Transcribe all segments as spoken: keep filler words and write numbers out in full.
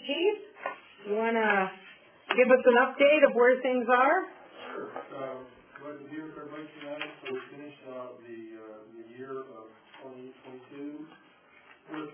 Chief, you want to give us an update of where things are? Sure. Um, glad to be with everybody tonight. So we finished uh, the, uh, the year of twenty twenty-two with,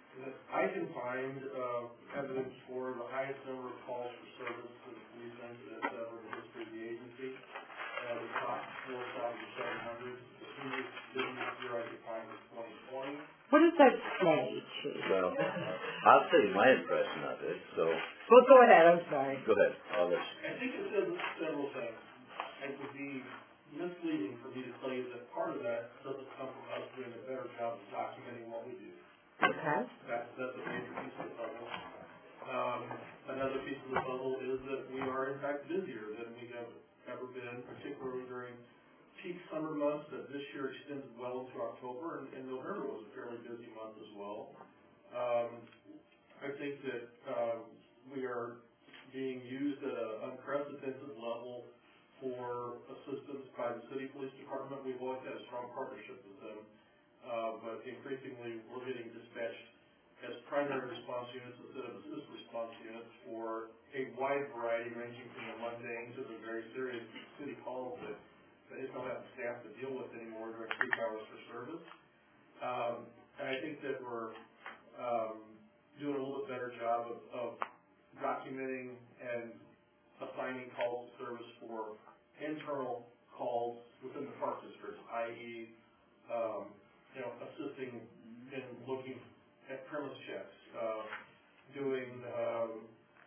I can find uh, evidence for the highest number of calls for service that we've sent as ever in the history of the agency. Uh, the top four thousand seven hundred. The previous business year I could find was twenty twenty. What does that say, Chief? Well, I'll tell you my impression of it, so... Well, go ahead, I'm sorry. Go ahead, I'll let you. I think it says several things. It would be misleading for me to tell you that part of that doesn't come from us doing a better job of documenting what we do. Okay. That's, that's a major piece of the puzzle. Um, another piece of the puzzle is that we are, in fact, busier than we have ever been, particularly during peak summer months that this year extended well into October, and, and November was a fairly busy month as well. Um, I think that um, we are being used at an unprecedented level for assistance by the city police department. We've always had a strong partnership with them, uh, but increasingly we're getting dispatched as primary response units instead of assist response units for a wide variety ranging from the mundane to the very serious city calls that they just don't have the staff to deal with anymore during peak hours for service. Um, and I think that we're um, doing a little bit better job of, of documenting and assigning calls to service for internal calls within the park district, that is, um, you know, assisting in looking at premise checks, uh, doing um,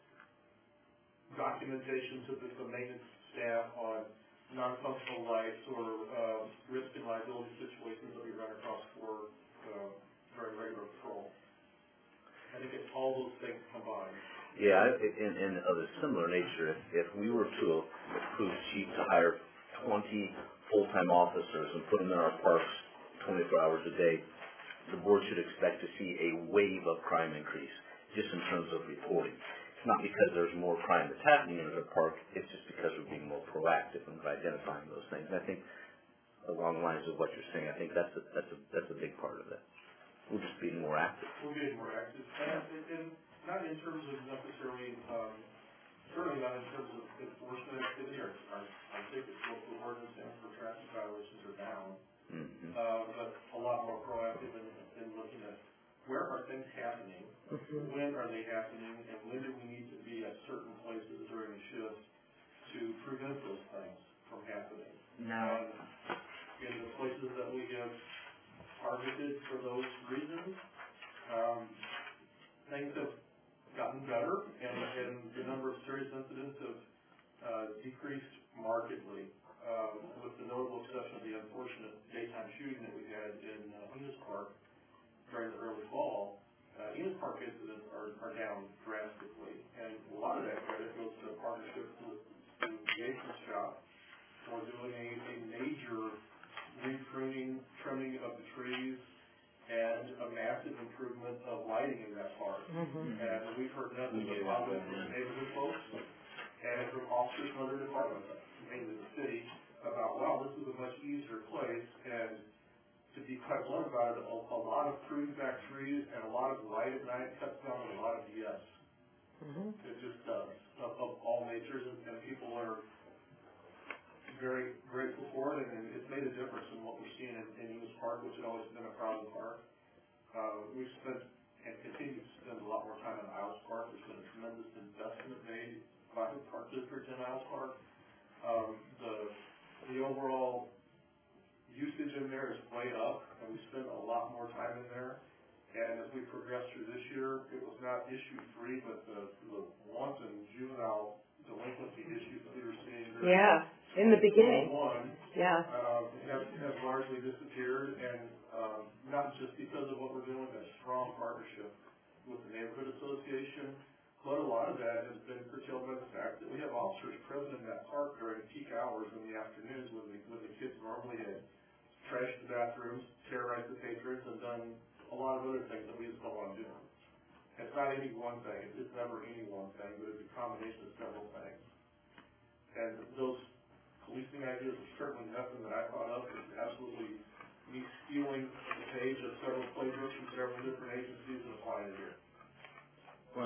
documentation to the, the maintenance staff on non-functional lights or uh, risk and liability situations that we run across for uh, very regular patrol. I think it's all those things combined. Yeah, in, in of a similar nature, if, if we were to approve chief to hire twenty full-time officers and put them in our parks twenty-four hours a day, the board should expect to see a wave of crime increase, just in terms of reporting. It's not because there's more crime that's happening in the park, it's just because we're being more proactive in identifying those things. And I think, along the lines of what you're saying, I think that's a, that's a, that's a big part of it. We're just being more active. We're being more active, and, and not in terms of necessarily, um, certainly not in terms of enforcement activity. Our, our, our tickets, local ordinance and for traffic violations are down, mm-hmm. uh, but a lot more proactive in, in looking at where are things happening, mm-hmm. when are they happening, and when do we need to be at certain places during the shift to prevent those things from happening. No. And in the places that we have targeted for those reasons, um, things have gotten better, and, and the number of serious incidents have uh, decreased markedly, uh, with the notable exception of the unfortunate daytime shooting that we had in uh, Enos Park during the early fall. Uh, Enos Park incidents are, are down drastically, and a lot of that credit goes to a partnership with the engagement shop for doing a, a major repruning, trimming of the trees, and a massive improvement of lighting in that park. Mm-hmm. And we've heard nothing but comments from neighborhood folks and from officers from other departments, mainly the city, about, wow, this is a much easier place. And to be quite blunt about it, a, a lot of pruned back trees and a lot of light at night cuts down a lot of B S. Mm-hmm. It just does, of, of all natures, and, and people are very grateful for it, and it's made a difference in what we're seeing in, in Enos Park, which has always been a problem park. Uh, we've spent and continue to spend a lot more time in Isles Park. There's been a tremendous investment made by the park district in Isles Park. Um, the the overall usage in there is way up, and we spend a lot more time in there. And as we progress through this year, it was not issue free, but the, the wanton juvenile delinquency issues that we were seeing there. Yeah. In the beginning, one, yeah, uh, have, have largely disappeared, and um, not just because of what we're doing, that strong partnership with the neighborhood association, but a lot of that has been curtailed by the fact that we have officers present in that park during peak hours in the afternoons when the, when the kids normally had trashed the bathrooms, terrorized the patrons, and done a lot of other things that we just don't want to do. It's not any one thing, it's never any one thing, but it's a combination of several things. And those policing ideas are certainly nothing that I thought of. It's absolutely me stealing the page of several playbooks from several different agencies and applying it here. Well, I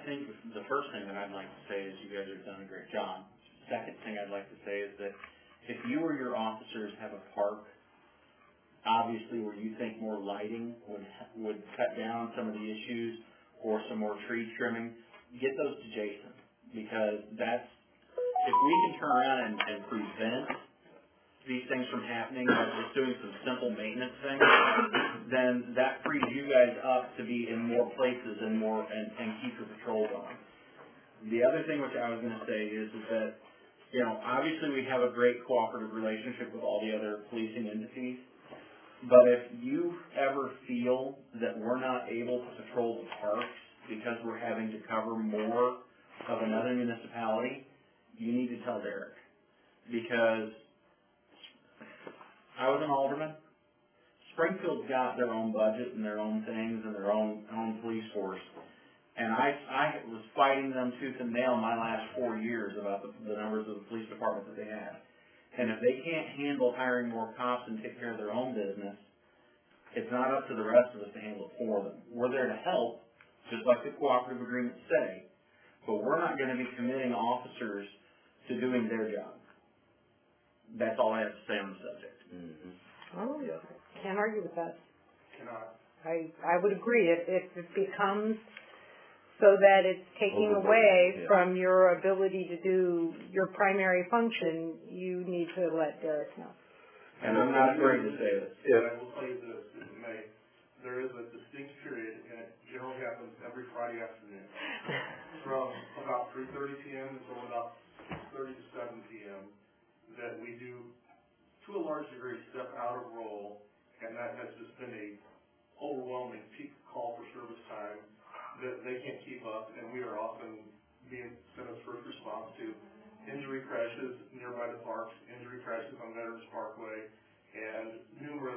think the first thing that I'd like to say is you guys have done a great job. Second thing I'd like to say is that if you or your officers have a park, obviously where you think more lighting would would cut down some of the issues or some more tree trimming, get those to Jason, because that's, if we can turn around and, and prevent these things from happening by just doing some simple maintenance things, then that frees you guys up to be in more places and more and, and keep your patrol going. The other thing which I was going to say is, is that, you know, obviously we have a great cooperative relationship with all the other policing entities, but if you ever feel that we're not able to patrol the parks because we're having to cover more of another municipality, you need to tell Derek. Because I was an alderman. Springfield's got their own budget and their own things and their own own police force. And I, I was fighting them tooth and nail my last four years about the, the numbers of the police department that they had. And if they can't handle hiring more cops and take care of their own business, it's not up to the rest of us to handle it for them. We're there to help, just like the cooperative agreements say, but we're not going to be committing officers to doing their job. That's all I have to say on the subject. Mm-hmm. Oh, yeah. Can't argue with that. Cannot. I, I would agree. If, if it becomes so that it's taking Overboard, away yeah. from your ability to do your primary function, you need to let Derek know. And I'm not afraid to say this. And I will say this, if it may, there is a distinct period, and it generally happens every Friday afternoon, from about three thirty p.m. until about six thirty to seven p.m., that we do, to a large degree, step out of role, and that has just been a overwhelming peak call for service time that they can't keep up, and we are often being sent as first response to injury crashes nearby the parks, injury crashes on Veterans Parkway, and numerous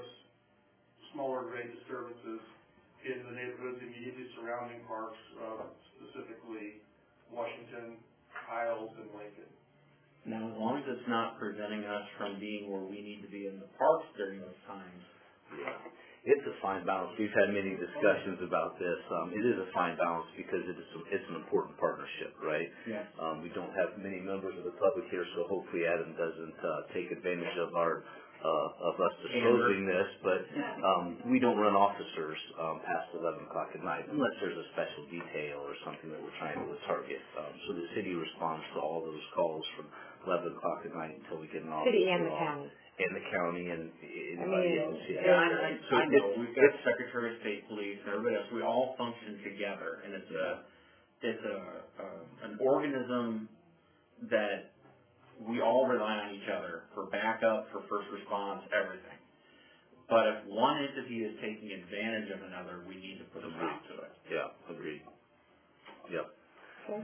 smaller grade disturbances in the neighborhoods immediately surrounding parks, uh, specifically Washington, Isles, and Lincoln. Now, as long as it's not preventing us from being where we need to be in the parks during those times. Yeah. It's a fine balance. We've had many discussions about this. Um, it is a fine balance because it is a, it's an important partnership, right? Yeah. Um, we don't have many members of the public here, so hopefully Adam doesn't uh, take advantage of our uh, of us disclosing this. But um, we don't run officers um, past eleven o'clock at night unless there's a special detail or something that we're trying to target. Um, so the city responds to all those calls from eleven o'clock at night until we get an officer. City and the county. In the county and anybody I mean, else. Yeah, Yeah, I, I, so I know. it's, We've got it's, Secretary of State Police and everybody else. We all function together, and it's a it's a, a an organism that we all rely on each other for backup, for first response, everything. But if one entity is taking advantage of another, we need to put a stop to it. Yeah, agreed. Yep. Okay.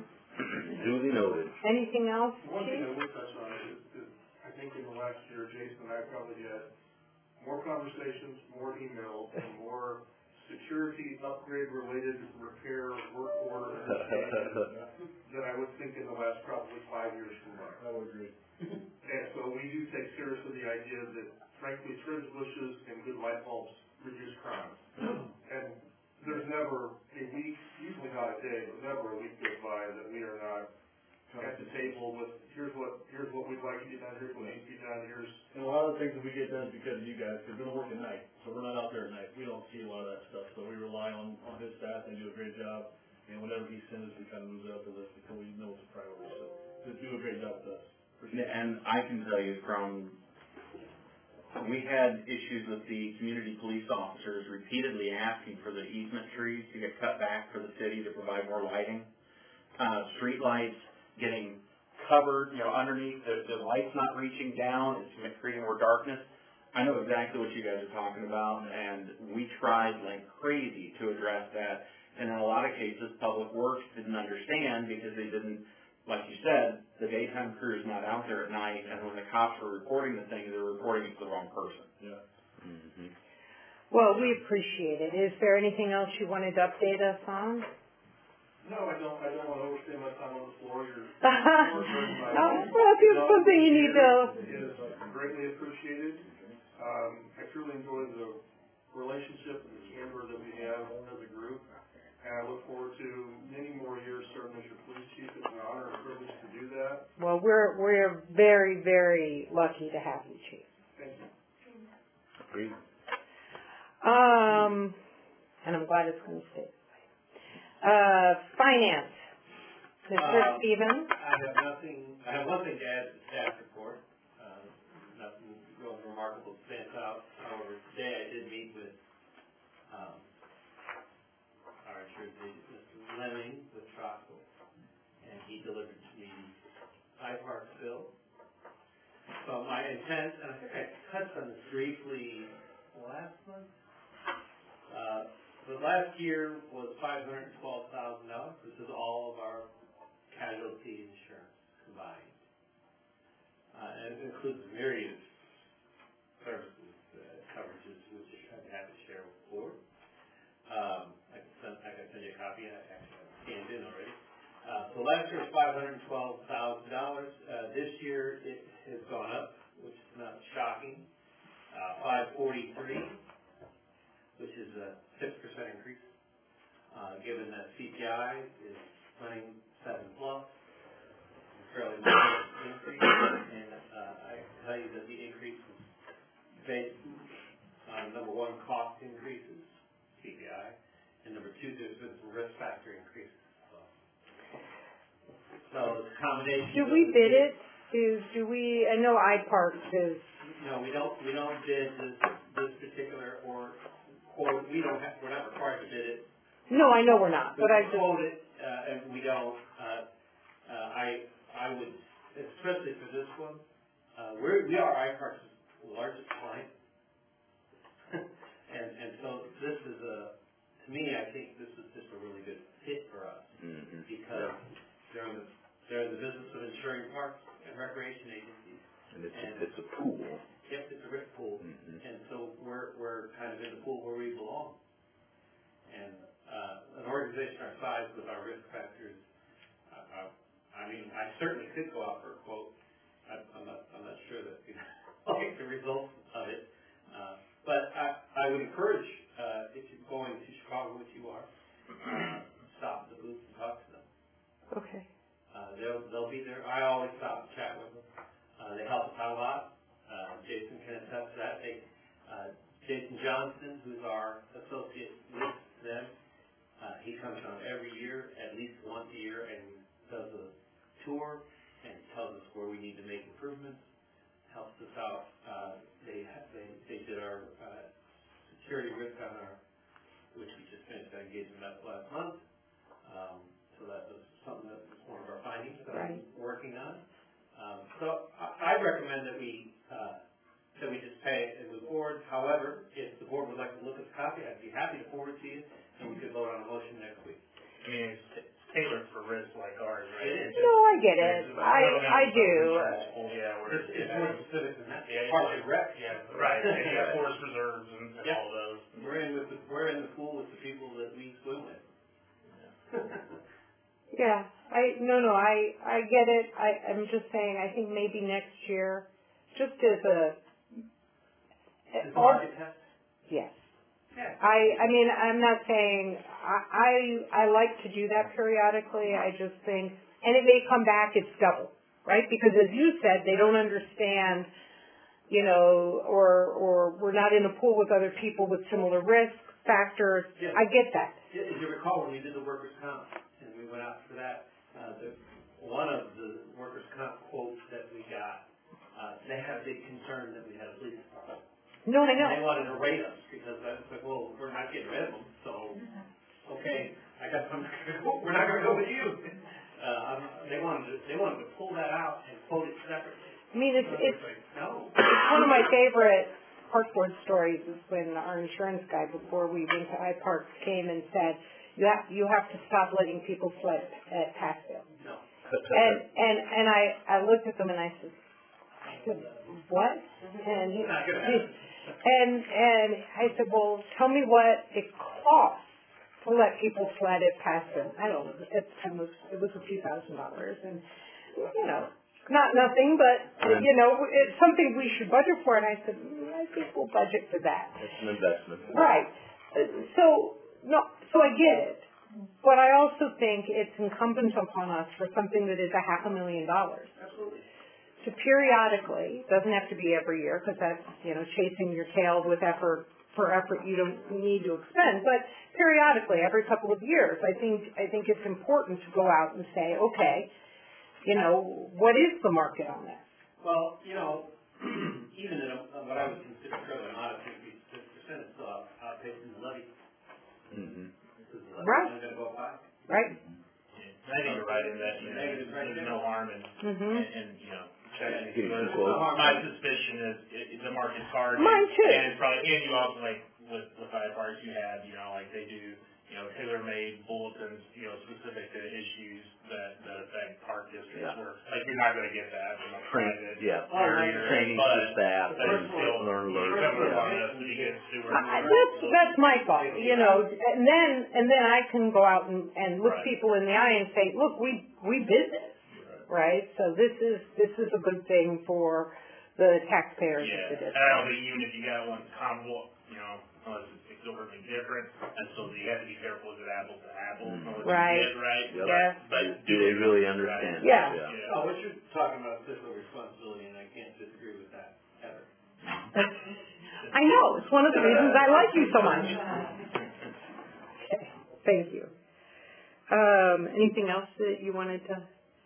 Duly noted. Anything else, One thing Chief? I would touch on is, is I think in the last year, Jason and I probably had more conversations, more emails, and more security upgrade-related repair work order initiations than I would think in the last probably five years combined. I would agree. And so we do take seriously the idea that, frankly, trimmed bushes and good light bulbs reduce crime. And there's never a week, usually not a day, but never a week goes by that we are not at the table with, here's what here's what we'd like to get done, here's what needs to be done, here's... And a lot of the things that we get done is because of you guys, because we don't work at night, so we're not out there at night. We don't see a lot of that stuff, so we rely on, on his staff. They do a great job, and whatever he sends, we kind of move it up the list because we know it's a priority. So they do a great job with us. Appreciate it. And I can tell you from, we had issues with the community police officers repeatedly asking for the easement trees to get cut back for the city to provide more lighting. Uh, street lights getting covered, you know, underneath, the, the light's not reaching down, it's creating more darkness. I know exactly what you guys are talking about, and we tried like crazy to address that. And in a lot of cases, Public Works didn't understand because they didn't, like you said, the daytime crew is not out there at night, and when the cops were reporting the thing, they were reporting it to the wrong person. Yeah. Mm-hmm. Well, we appreciate it. Is there anything else you wanted to update us on? No, I don't, I don't want to overstay my time on the floor. You're, No, well, if you have something you need to... It is greatly appreciated. Um, I truly enjoy the relationship and the candor that we have as a group, and I look forward to many more years serving that. Well, we're, we're very, very lucky to have you, Chief. Thank you. Agreed. Um, and I'm glad it's gonna stay. Uh, finance. Mister Uh, Stevens? I have nothing, I have one thing to add to the staff report. Uh, nothing really remarkable stands out. However, today I did meet with, um, our insurance agent, Mister Lemming with Troxel, and he delivered to me I Park bill. So my intent, and I think I touched on this briefly last month, uh, the last year was five hundred twelve thousand dollars. This is all of our casualty insurance combined. Uh, and it includes a myriad of services, uh, coverages, which I'm happy to share with the board. Um, I can send, I can send you a copy. I actually have it scanned in already. Uh, so last year was five hundred twelve thousand dollars. Uh, this year it has gone up, which is not shocking. Uh, five forty-three, which is a six percent increase. Uh, given that C P I is running seven plus, fairly moderate increase, and uh, I can tell you that the increase is based on number one, cost increases, C P I, and number two, there's been some risk factor increases. So, so it's a combination. Do we bid it? Do, do we, I know I Park is, No, we don't, we don't bid this, this particular or quote, we don't have, we're not required to bid it. no, I know we're not, but I We just, quote it, uh, and we don't, uh, uh, I, I would, especially for this one, uh, we're, we are I Park's largest client. and, and so this is a, to me, I think this is just a really good fit for us. Mm-hmm. Because they're in the, they're in the business of insuring parks and recreation agencies. And it's, And- it's a pool. Yep, it's a rip pool. Mm-hmm. And so we're, we're kind of in the pool where we belong. And, uh, an organization our size with our risk factors, I, I, I mean, I certainly could go out for a quote. I, I'm not, I'm not sure that, you know, like the results of it. Uh, but I, I would encourage, uh, if you're going to Chicago, which you are, uh, stop at the booth and talk to them. okay. Uh, they'll, they'll be there. I always stop and chat with them. Uh, they help us out a lot. Uh, Jason can attest to that. They, uh, Jason Johnson, who's our associate with them, uh, he comes down every year, at least once a year, and does a tour and tells us where we need to make improvements, helps us out. Uh, they, they, they did our, uh, security risk on our, which we just finished that engagement up last month. Um, so that was something that was one of our findings that Right. I'm working on. Um, so I, I recommend that we, uh, that we just pay it and move forward. However, if the board would like to look at the copy, I'd be happy to forward it to you, and we could vote on a motion next week. I mean, it's t- tailored for risks like ours, right? It is. It's No, just- I get it. it's about- I, we don't have I a do. insurance pool, Yeah, where It's, it's. it's more specific than that. Yeah, Park and rec. Yeah, right, and you have forest reserves and, and Yep. all those. We're in with the, we're in the pool with the people that we swim with. Yeah, I, no, no, I, I get it. I, I'm just saying, I think maybe next year, just as a, Is the or, market test? yes. Yeah. I, I mean, I'm not saying, I, I, I like to do that periodically. I just think, and it may come back, it's double, right? Because as you said, they don't understand, you know, or, or we're not in a pool with other people with similar risk factors. Yeah. I get that. Yeah, as you recall, when we did the workers' comp, and we went out for that, uh, the, one of the workers' comp quotes that we got, uh, they had a big concern that we had a police department. No, I know. And they wanted to rate us, because I was like, well, we're not getting rid of them, so, okay, I guess I'm, we're not gonna go with you. Uh, I'm, they wanted to, they wanted to pull that out and quote it separately. I mean, it's, And I it's, was like, no. it's one of my favorite park board stories is when our insurance guy, before we went to iPark, came and said, you have, you have to stop letting people sled at Passville. No. And, and, and I, I looked at them and I said, I said, what? And he, Not gonna he, happen. and, and I said, well, tell me what it costs to let people sled at Passville. I don't know, at the time it was, it was a few thousand dollars and, you know, not nothing, but, you know, it's something we should budget for. And I said, mm, I think we'll budget for that. It's an investment. Right. Uh, So, no, so I get it. but I also think it's incumbent upon us for something that is a half a million dollars. Absolutely. To periodically, doesn't have to be every year, because that's, you know, chasing your tail with effort, for effort you don't need to expend, but periodically, every couple of years, I think, I think it's important to go out and say, okay, you know, what is the market on this? Well, you know, even in a, what I would consider fairly modest increase, fifty percent is still out- outpacing the levy. Mm-hmm. This is the levy Right. only gonna go up five. Right? I think you're right in that, you know, Negative right there's there. no harm in, Mm-hmm. and, and, you know, checking. Getting some But quotes. my suspicion is, it, it- the market's hard. Mine too. And it's probably, and you also, like, with, with Hyde Park, you have, you know, like, they do, you know, tailor-made bulletins, you know, specific to issues that, that affect park districts, Yeah. where, like, you're not gonna get that from a Train, private yeah, area, training but, for staff, but it's and still, learn, you learn, come yeah. upon us to be good stewards. I, that's, that's my thought, you know, and then, and then I can go out and, and look Right. people in the eye and say, look, we, we did this, right? So this is, this is a good thing for the taxpayers Yeah, of the and I district. don't think even if you got one comparable, you know, unless it's exorbitantly different, and so you have to be careful, is it apples to apples, know what Right. you get, right? Yep. Yes. But Do they really understand? Yeah. Yeah. Oh, what you're talking about is fiscal responsibility, and I can't disagree with that ever. I know, it's one of the reasons I like you so much. Okay, thank you. Um, anything else that you wanted to?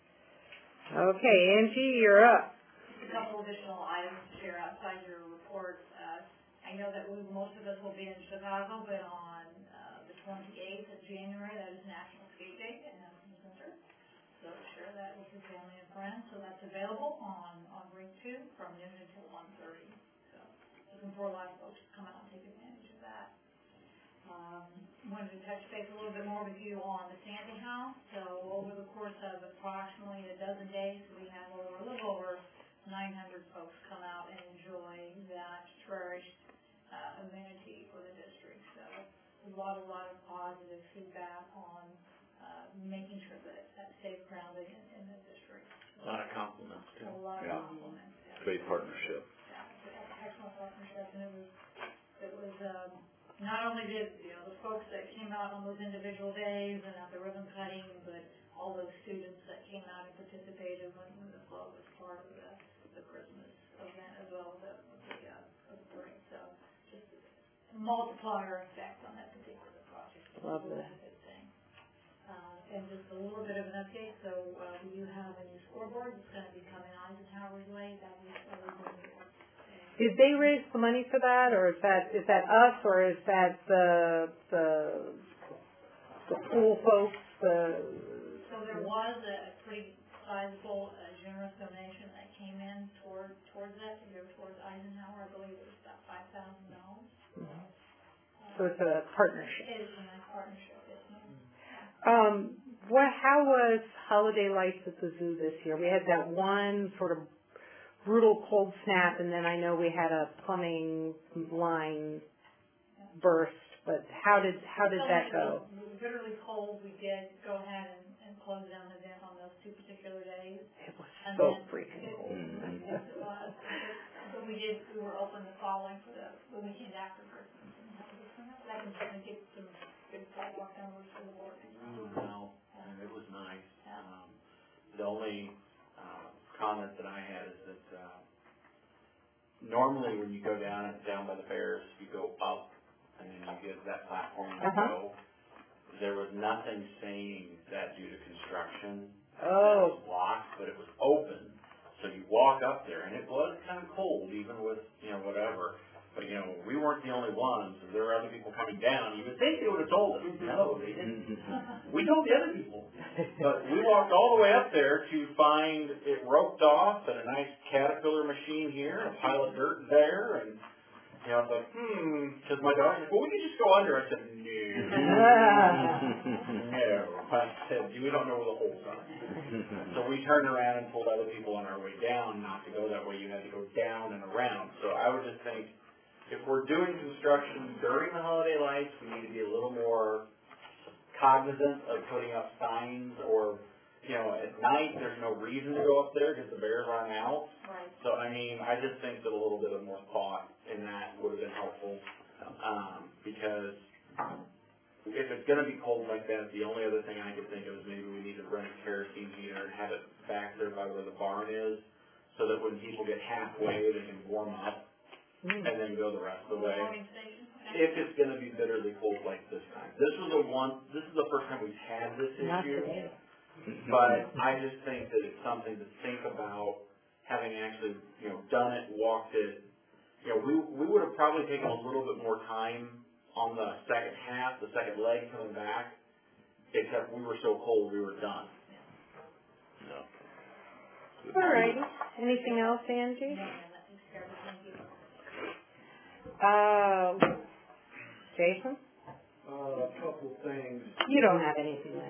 Okay, Angie, you're up. A couple additional items to share outside your report. Uh, I know that we, most of us will be in Chicago, but on uh, the twenty-eighth of January, that is National Skate Day in Nelson Center. So share that with your family and friends. So that's available on, on Ring two from noon until one thirty. So looking for a lot of folks to come out and take advantage of that. Um, wanted to touch base a little bit more with you on the Sandy House. So over the course of approximately a dozen days, we have over, a little over nine hundred folks come out and enjoy that cherished uh, amenity for the district. So a lot, a lot of positive feedback on uh, making sure that that's safe grounding in, in the district. A lot of compliments too. A lot Yeah. of compliments. Yeah. Great partnership. Yeah, excellent partnership, and it was, it was, um, not only did, you know, the folks that came out on those individual days and at the ribbon cutting, but all those students that came out and participated when, when the club was part of the, the Christmas event as well, the, the, uh, the parade. So just a multiplier effect on that particular project. Love So that. that's a good thing. Uh, and just a little bit of an update, so, uh, we do have a new scoreboard that's gonna be coming on to Towers Way. That is, that is going to work. Did they raise the money for that, or is that, is that us, or is that the, the, the pool folks, the? So there was a pretty sizable, uh, generous donation that came in toward, towards that, to go towards Eisenhower. I believe it was about five thousand dollars. So it's a partnership. It is a nice partnership, yes, ma'am. Um, what, how was Holiday Lights at the zoo this year? We had that one sort of brutal cold snap, and then I know we had a plumbing line burst, but how did, how did that go? It was bitterly cold. We did go ahead and, and close down the event on those two particular days. It was And so then freaking it- cold. Yes, it was. But we did, we were open the following for the, the weekend after Christmas. And that can certainly get some good sidewalk numbers for the board. No, and it was nice. Um, the only, uh, comment that I had is that, uh, normally when you go down, down by the fairs, you go up and then you get that platform to Uh-huh. go. There was nothing saying that due to construction, that Oh, was blocked, but it was open. So you walk up there and it was kind of cold even with, you know, whatever. But, you know, we weren't the only ones. There were other people coming down. You would think they would have told us. No, they didn't. We told the other people. But we walked all the way up there to find it roped off and a nice Caterpillar machine here, a pile of dirt there, and, you know, I was like, hmm, because my daughter said, well, we could just go under. I said, no. No. I said, we don't know where the holes are. So we turned around and told other people on our way down not to go that way. You had to go down and around. So I would just think, if we're doing construction during the holiday lights, we need to be a little more cognizant of putting up signs, or, you know, at night, there's no reason to go up there because the bears aren't out. Right. So, I mean, I just think that a little bit of more thought in that would have been helpful, um, because if it's gonna be cold like that, the only other thing I could think of is maybe we need to run a kerosene heater and have it back there by where the barn is, so that when people get halfway, they can warm up Mm. and then go the rest of the way. Warming station, okay. If it's gonna be bitterly cold like this time. This was the one, this is the first time we've had this Not issue. today. But I just think that it's something to think about, having actually, you know, done it, walked it. You know, we, we would have probably taken a little bit more time on the second half, the second leg coming back, except we were so cold, we were done. No. All righty. Anything else, Angie? No, ma'am, that takes care of it, thank you. Uh, Jason? Uh, a couple things. You don't have anything there.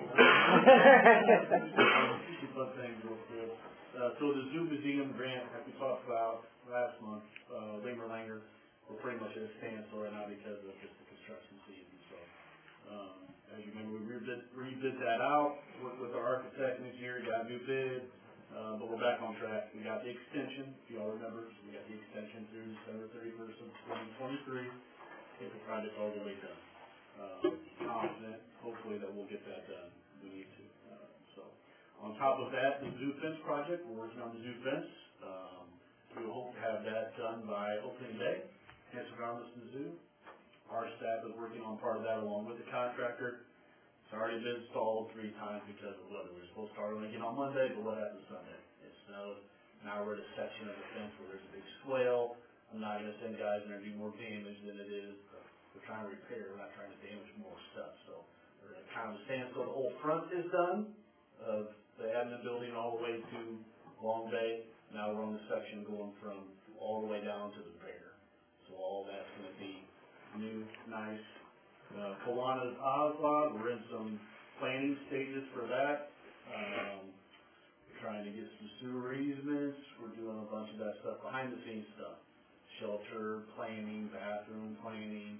Two fun things real quick. Uh, so the Zoo Museum grant, like we talked about last month, uh, Lamer Langer, we're pretty much at a standstill right now because of just the construction season, so. Um, as you remember, we rebid, rebid that out, worked with our architect and engineer, got a new bid, uh, but we're back on track. We got the extension, if y'all remember, we got the extension through December thirty-first of twenty twenty-three, get the project all the way done. Um, confident, hopefully that we'll get that done. We need to. Uh, so, on top of that, the zoo fence project, we're working on the zoo fence. Um, we hope to have that done by opening day. Hence, around the zoo. Our staff is working on part of that along with the contractor. It's already been installed three times because of weather. We were supposed to start linking on Monday, but what happened Sunday? It snowed. Now we're at a section of the fence where there's a big swale. I'm not going to send guys in there to do more damage than it is. We're trying to repair, we're not trying to damage more stuff, so we're at kind of a standstill. The whole front is done, of the admin building all the way to Long Bay. Now we're on the section going from all the way down to the fair. So all that's gonna be new, nice. Uh, Kiwanis Oswald, we're in some planning stages for that. Um, we're trying to get some sewer easements, we're doing a bunch of that stuff, behind the scenes stuff. Shelter, planning, bathroom planning.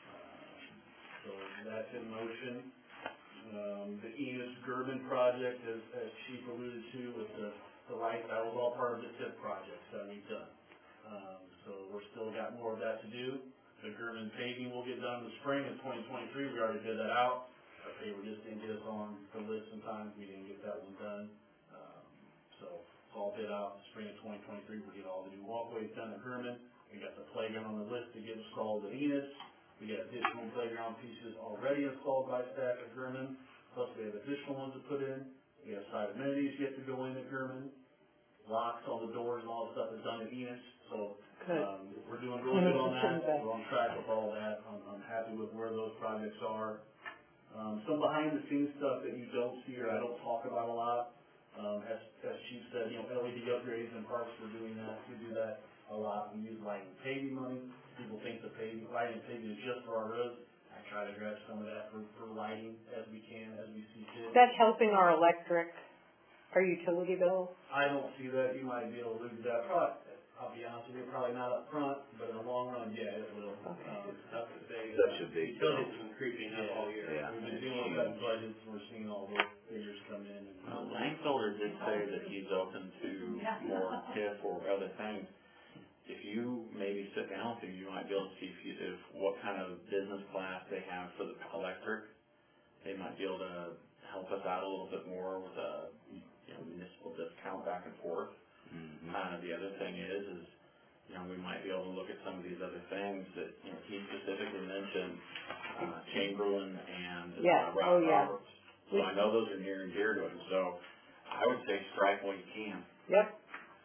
So that's in motion. Um, the Enos Gerben project, as, as Chief alluded to with the, the light, that was all part of the TIP project that we've done. Um, so we're still got more of that to do. The Gerben paving will get done in the spring of twenty twenty-three. We already did that out. Our paper just didn't get us on the list sometimes. We didn't get that one done. Um, so it's all bid out in the spring of twenty twenty-three. We'll get all the new walkways done at Gerben. We got the playground on the list to get installed at Enos. We got additional playground pieces already installed by staff at German, plus we have additional ones to put in. We have side amenities yet to go in at German. Locks on the doors and all the stuff is done at Enos. So um, we're doing really good on that. We're on track with all that. I'm, I'm happy with where those projects are. Um, some behind the scenes stuff that you don't see or I don't talk about a lot. Um, as, as Chief said, you know, L E D upgrades in parks, we're doing that. We do that a lot. We use lighting paving money. People think the paving, lighting and paving is just for our roads. I try to grab some of that for, for lighting as we can, as we see fit. Is that helping our electric, our utility bills? I don't see that. You might be able to lose that. Probably, I'll be honest with you, probably not up front, but in the long run, yeah, it will. Okay. Um, It's tough to say. Such a big deal. Utilities have been creeping up all year. Yeah. We've been dealing with that budgets, and we're seeing all those figures come in. And, Uh, Langfelder did say that he's open to more TIF or other things. If you maybe sit down with him, you might be able to see if, you, if what kind of business class they have for the electric. They might be able to help us out a little bit more with a you know, municipal discount back and forth. Mm-hmm. Uh, the other thing is, is you know, we might be able to look at some of these other things that you know he specifically mentioned, uh, Chamberlain and Yeah. uh, Rob Oh, yeah. Roberts. So I know those are near and dear to him. So I would say strike while you can. Yep.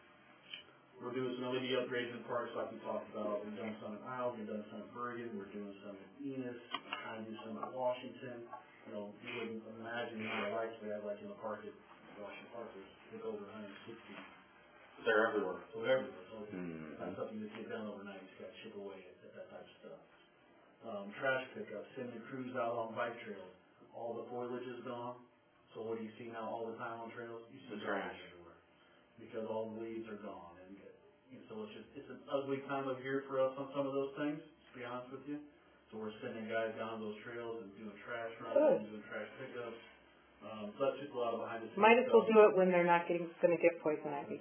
We're doing some L E D upgrades in parks like we talked about. We've done some at Isles, we've done some at Bergen, we're doing some at Enos, we're trying to do some at Washington. You know, you wouldn't imagine the amount of lights we have like in the park at Washington Park, there's like over one hundred sixty. They're everywhere. So they're everywhere. So Mm-hmm. that's something you get done overnight, you just gotta chip away at, at that type of stuff. Um, trash pickup, sending crews out on bike trails. All the foliage is gone. So what do you see now all the time on trails? You see The trash trash. everywhere. Because all the leaves are gone. And, and so it's just, it's an ugly time of year for us on some of those things, to be honest with you. So we're sending guys down those trails and doing trash runs Good. and doing trash pickups. Um, so that's just a lot of behind the scenes Might as well stuff. do it when they're not getting, gonna get poison ivy.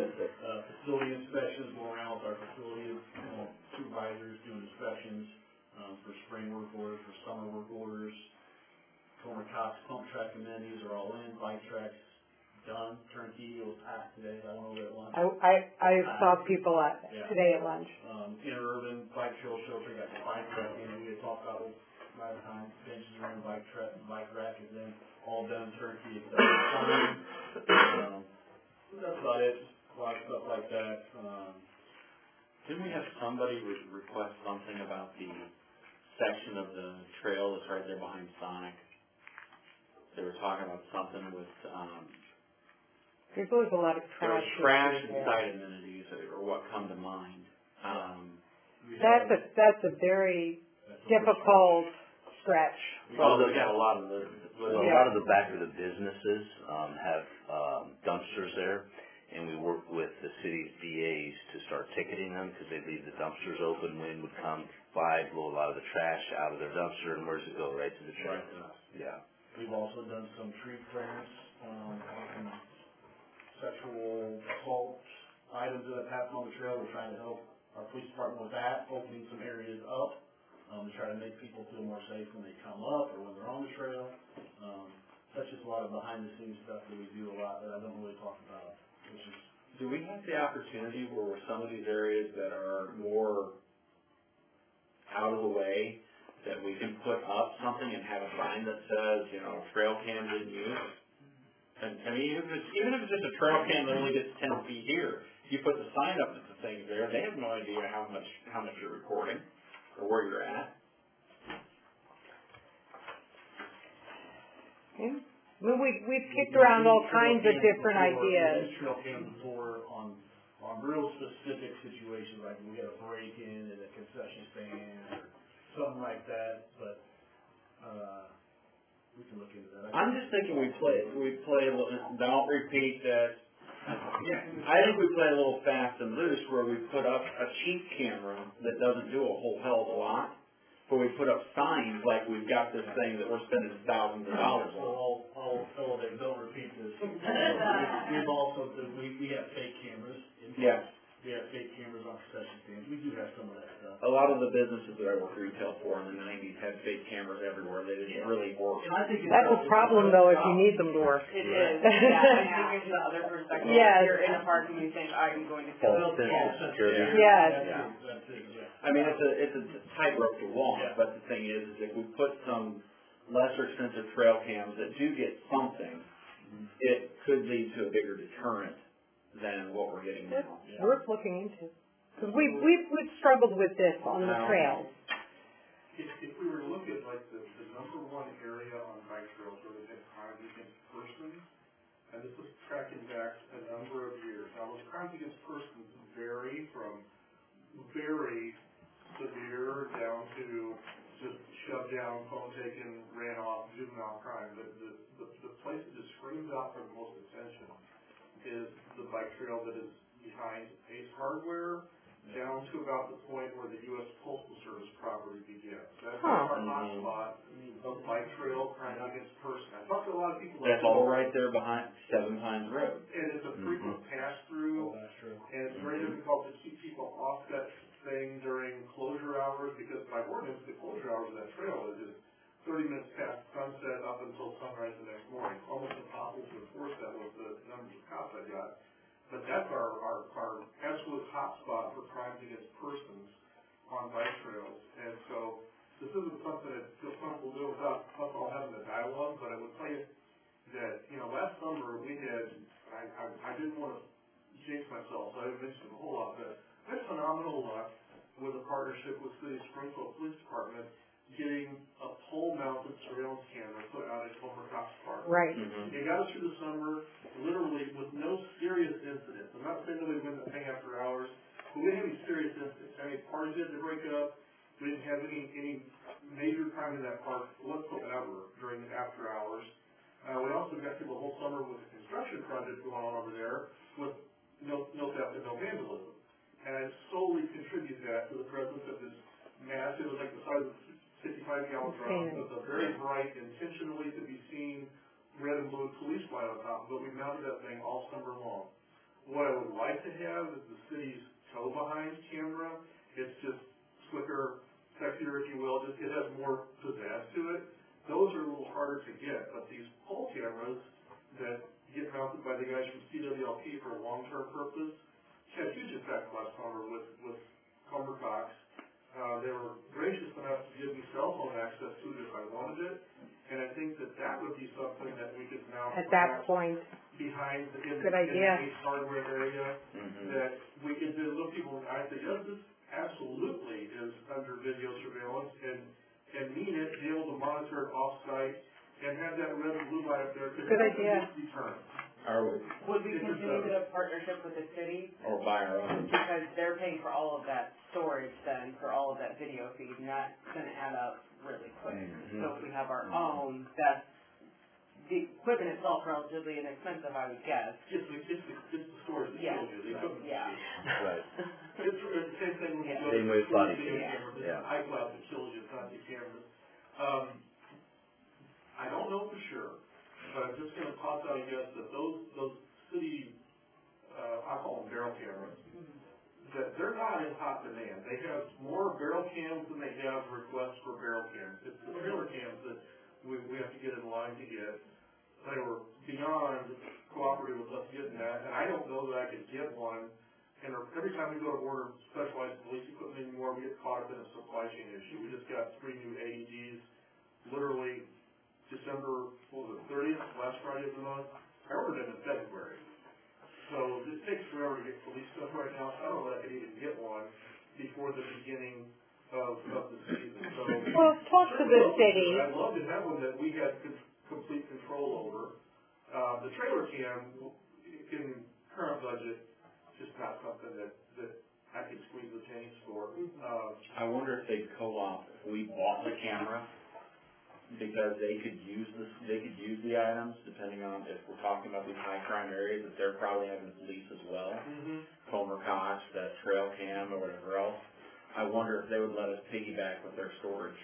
Uh, facility inspections, going around with our facility, you know, supervisors, doing inspections. um, for spring work orders, for summer work orders. Comer Cox pump track amenities are all in, bike tracks done, turnkey, it was packed today, I went over there at lunch. I, I, I saw people at, Yeah. today at lunch. Um, interurban bike trail shelter, got the bike rack in, we had talked about it last time, benches are in, bike track, bike rack is in, all done turnkey, except for sign. Um, that's about it, a lot of stuff like that, um. Didn't we have somebody re- request something about the section of the trail that's right there behind Sonic? They were talking about something with, um, There's always a lot of there trash. was trash issues and there. site amenities or what come to mind. Um, we That's have- a, that's a very that's a- difficult stretch. well, they got a lot of the, Well, a Yeah. lot of the back of the businesses, um, have, um, dumpsters there, and we work with the city's D As to start ticketing them, because they leave the dumpsters open, wind would come by, blow a lot of the trash out of their dumpster, and where's it go? Right to the trash. Right to us. Yeah. We've also done some tree clearance, um, on some sexual assault items that have happened on the trail. We're trying to help our police department with that, opening some areas up, um, to try to make people feel more safe when they come up or when they're on the trail. Um, that's just a lot of behind the scenes stuff that we do a lot that I don't really talk about, which is, do we have the opportunity where some of these areas that are more out of the way, that we can put up something and have a sign that says, you know, trail cams in use? And, I mean, even if it's, even if it's just a trail cam that only gets ten feet here, you put the sign up that the thing's there, they have no idea how much, how much you're recording or where you're at. Yeah. I mean, we, we've kicked around all kinds of different ideas. We trail cams before on, on real specific situations, like we had a break-in at a concession stand or something like that, but, uh, we can look into that. I'm just thinking we play, we play a little, don't repeat that. Yeah, I think we play a little fast and loose where we put up a cheap camera that doesn't do a whole hell of a lot, but we put up signs like we've got this thing that we're spending thousands of dollars So on. I'll, I'll elevate, don't repeat this. We- We've also, we, we have fake cameras. in- Yeah. We have fake cameras on concession stands. We do have some of that stuff. A lot of the businesses that I worked retail for in the nineties had fake cameras everywhere. They didn't really work. And I think it's. That's a problem though if you need them to work. It is, yeah, I think it's the other perspective. Yes. You're in a park and you think, I'm going to False fill sense yeah. of security. Yeah. Yes. That's it, that's it, yeah. I mean, it's a, it's a tightrope to walk, Yeah. but the thing is, is if we put some lesser expensive trail cams that do get something, it could lead to a bigger deterrent than what we're getting It's now. Yeah. worth looking into. Because we, we've, we've struggled with this on the Wow. trails. If, if we were to look at like the, the number one area on bike trails where they get crimes against persons, and this is tracking back a number of years. Now, those crimes against persons vary from very severe down to just shoved down, phone taken, ran off, juvenile crime. But the, the, the place that just screams out for the most attention is the bike trail that is behind Ace Hardware, down to about the point where the U S Postal Service property begins. That's Huh. our hotspot of bike trail crime against person. I talked to a lot of people. That's all right there behind Seven Pines Road. And it's a frequent pass-through, Oh, that's true. and it's very difficult to keep people off that thing during closure hours, because by ordinance, the closure hours of that trail is just thirty minutes past sunset up until sunrise the next morning. Almost impossible to enforce that with the numbers of cops I got. But that's our, our, our absolute hotspot for crimes against persons on bike trails. And so this isn't something that feel comfortable doing without us all having a dialogue, but I would tell you that, you know, last summer we had, I, I, I didn't want to jinx myself, so I didn't mention a whole lot, but I had phenomenal luck with a partnership with City of Springfield Police Department getting a pole-mounted surveillance camera put out at Comer Cox Park. Right. Mm-hmm. It got us through the summer, literally with no serious incidents. I'm not saying that we went to hang after hours, but we didn't have any serious incidents. I mean, parties didn't break up. We didn't have any any major crime in that park whatsoever during the after hours. Uh, we also got through the whole summer with a construction project going on over there with no no theft and no vandalism. And I solely contribute that to the presence of this massive, it was like the size of a fifty-five gallon drum, with a very bright, intentionally to be seen red and blue police light on top of it. We mounted that thing all summer long. What I would like to have is the city's tow behind camera. It's just slicker, sexier, if you will, just it has more pizzazz to it. Those are a little harder to get, but these pole cameras that get mounted by the guys from C W L P for a long-term purpose had a huge effect last summer with, with Comer Cox. Uh, they were gracious enough to give me cell phone access to it if I wanted it, and I think that that would be something that we could now At that point, behind the, in, Good in idea. the hardware area, Mhm. that we could do look people in the eye and say, yes, this absolutely is under video surveillance, and and mean it, be able to monitor it off-site, and have that red and blue light up there. Good idea. Deterrent. Are we, Would we It's just continue a- the partnership with the city? or by our own? Because they're paying for all of that storage then, for all of that video feed, and that's gonna add up really quick. Mhm. So if we have our own, that's, the equipment itself relatively inexpensive, I would guess. It's the, it's the, it's the storage that Yeah. kills you, the equipment. Yeah. Right. It's, it's the same thing when you Yeah. go Same to way with body video cams, cameras, yeah. it's iCloud that kills you, it's not the cameras. Um, I don't know for sure, but I'm just gonna toss out a guess that those, those city, uh, I call them barrel cameras, that they're not in hot demand. They have more barrel cams than they have requests for barrel cams. It's the trailer cams that we, we have to get in line to get. They were beyond cooperative with us getting that, and I don't know that I could get one. And every time we go to order specialized police equipment anymore, we get caught up in a supply chain issue. We just got three new A E Ds, literally December, what was it, thirtieth, last Friday of the month. I ordered them in February. So it takes forever to get police stuff right now, so I don't know that I could even get one before the beginning of, of the season. So well, talk to the city. I'd love to have one that we had con- complete control over. Uh, the trailer cam, in current budget, just not something that, that I could squeeze the pennies for. Uh, I wonder if they'd co-op, if we bought the camera, because they could use this, they could use the items, depending on if we're talking about these high crime areas, that they're probably having police as well. mm-hmm. Comer Cox, that trail cam or whatever else. I wonder if they would let us piggyback with their storage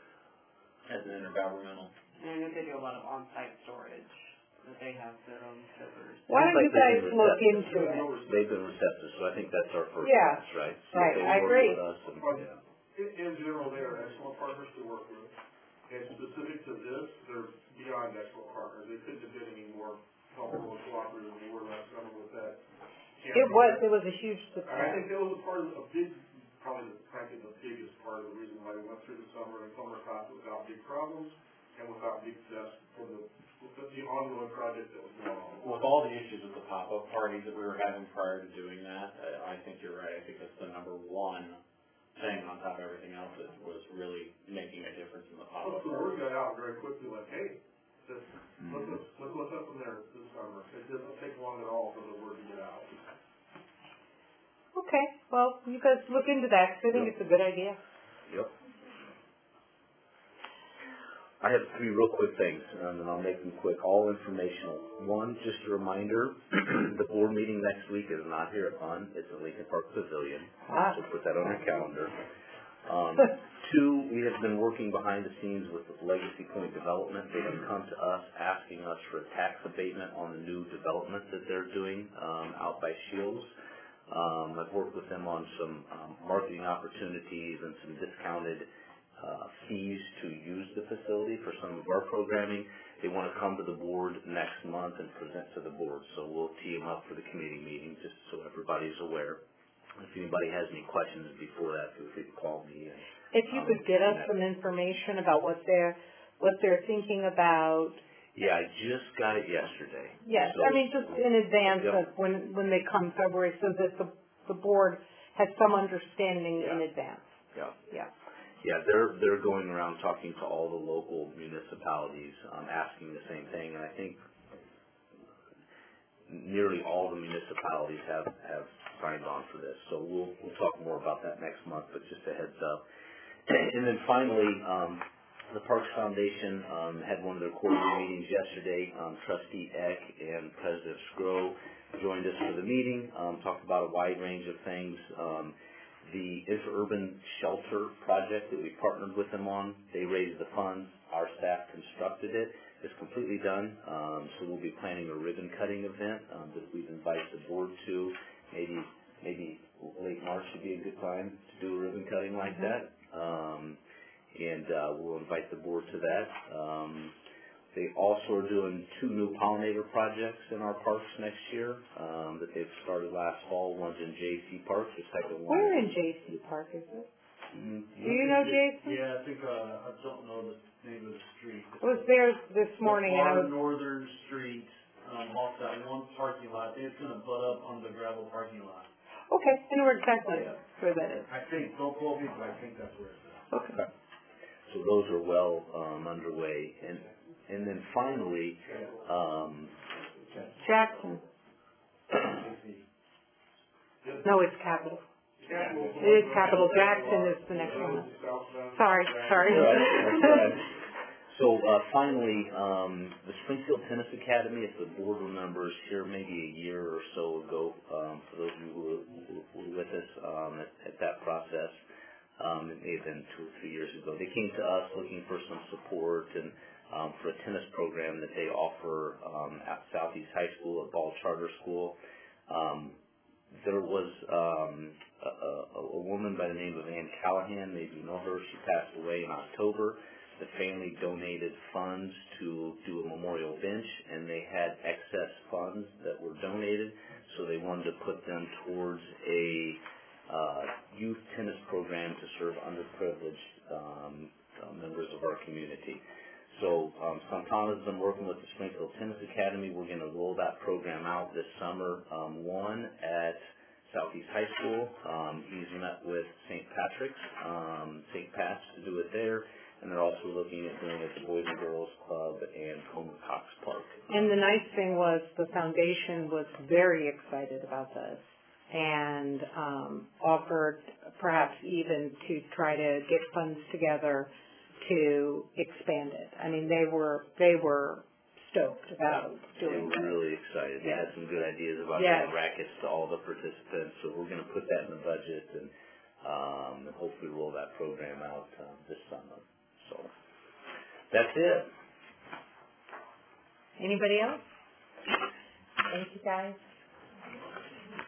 as an intergovernmental. And I know they do a lot of on-site storage, that they have their own servers. Why don't you Seems like guys they've been look receptive. into it? They've been receptive, so I think that's our first Yeah. pass, right? So Right, they I work agree. with us and, yeah. In, in general, they are excellent partners to work with. And specific to this, they're beyond excellent partners. They couldn't have been any more helpful and cooperative than we were last summer with that. It was, it was a huge And I success. think that was a part of, a big, probably the, frankly, the biggest part of the reason why we went through the summer and summer cost without big problems and without big deaths for the, with the ongoing project that was going on. With all the issues with the pop-up parties that we were having prior to doing that, I, I think you're right. I think that's the number one thing on top of everything else that was really making a difference in the Well, pop-up the word parties. got out very quickly, like, hey, this, look, what's, look what's up in there this summer. It doesn't take long at all for the word to get out. Okay, well, you guys look into that, 'cause I think it's a good idea. Yep. I have three real quick things, and then I'll make them quick, all informational. One, just a reminder, the board meeting next week is not here at Fun, it's at Lincoln Park Pavilion, Ah. so put that on your calendar. Um, two, we have been working behind the scenes with the Legacy Point Development. They have come to us asking us for a tax abatement on the new development that they're doing um, out by Shields. Um, I've worked with them on some um, marketing opportunities and some discounted uh, fees to use the facility for some of our programming. They want to come to the board next month and present to the board, so we'll tee them up for the committee meeting just so everybody's aware. If anybody has any questions before that, feel free to call me. And, If you um, could get us and some information about what they're, what they're thinking about. Yeah, I just got it yesterday. Yes, So- I mean, just in advance Yep. of when, when they come February, so that the, the board has some understanding in Yeah. advance. Yeah. Yeah. Yeah, they're they're going around talking to all the local municipalities, um, asking the same thing, and I think nearly all the municipalities have have signed on for this. So we'll we'll talk more about that next month, but just a heads up. And then finally, um, the Parks Foundation um, had one of their quarterly meetings yesterday. Um, Trustee Eck and President Scrow joined us for the meeting, um, talked about a wide range of things. Um, the interurban shelter project that we partnered with them on, they raised the funds. Our staff constructed it. It's completely done. Um, so we'll be planning a ribbon cutting event um, that we've invited the board to, maybe maybe late March would be a good time to do a ribbon cutting like that. Um, and, uh, we'll invite the board to that. Um, they also are doing two new pollinator projects in our parks next year, um, that they've started last fall. One's in J C Park, the second one. Where in J C Park is it? Mm, Do you know, Jason? Yeah, I think, uh, I don't know the name of the street. I was there this morning and I Far was, northern street, um, off that one parking lot, it's gonna butt up on the gravel parking lot. okay, I know where exactly where that is. I think, don't quote me, but I think that's where it's at. Okay. So those are well, um, underway. And, and then finally, um, Jackson. No, it's Capital. It is Capital. Jackson is the next one. Sorry, sorry. All right, that's all right. So, uh, finally, um, the Springfield Tennis Academy, if the board remembers here maybe a year or so ago, um, for those of you who were, who were with us, um, at, at that process, um, it may have been two or three years ago, they came to us looking for some support and, um, for a tennis program that they offer, um, at Southeast High School, a ball charter school. Um, there was, um, a, a, a woman by the name of Ann Callahan, maybe you know her, she passed away in October. The family donated funds to do a memorial bench, and they had excess funds that were donated, so they wanted to put them towards a uh, youth tennis program to serve underprivileged um, uh, members of our community. So um, Santana's been working with the Springfield Tennis Academy. We're going to roll that program out this summer, um, one at Southeast High School. Um, he's met with Saint Patrick's, um, Saint Pat's to do it there. And they're also looking at doing it at the Boys and Girls Club and Coleman Cox Park. And the nice thing was the foundation was very excited about this and um, offered perhaps even to try to get funds together to expand it. I mean, they were they were stoked about They doing were that. really excited. They had some good ideas about Yes. getting rackets to all the participants, so we're going to put that in the budget and um, hopefully roll that program out uh, this summer. So that's it. Anybody else? Thank you, guys.